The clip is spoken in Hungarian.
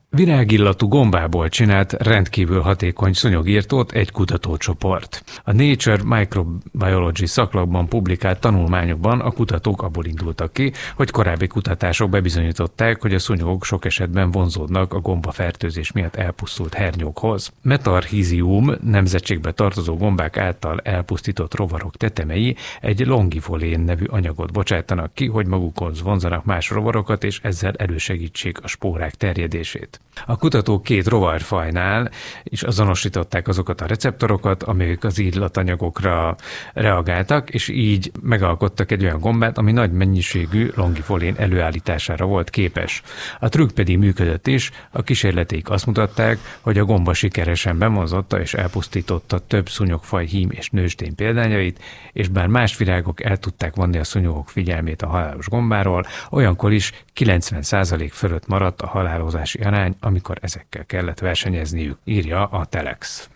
Virágillatú gombából csinált rendkívül hatékony szúnyogirtót egy kutatócsoport. A Nature Microbiology szaklapban publikált tanulmányokban a kutatók abból indultak ki, hogy korábbi kutatások bebizonyították, hogy a szúnyogok sok esetben vonzódnak a gombafertőzés miatt elpusztult hernyókhoz. Metarhizium nemzetségbe tartozó gombák által elpusztított rovarok tetemei egy longifolén nevű anyagot bocsátanak ki, hogy magukhoz vonzanak más rovarokat, és ezzel elősegítsék a spórák terjedését. A kutatók 2 rovarfajnál is azonosították azokat a receptorokat, amelyek az illatanyagokra reagáltak, és így megalkottak egy olyan gombát, ami nagy mennyiségű longifolén előállítására volt képes. A trükk pedig működött is, a kísérleteik azt mutatták, hogy a gomba sikeresen bevonzotta és elpusztította több szúnyogfaj hím és nőstény példányait, és bár más virágok el tudták vonni a szúnyogok figyelmét a halálos gombáról, olyankor is 90% fölött maradt a halálozási arány, amikor ezekkel kellett versenyezniük, írja a Telex.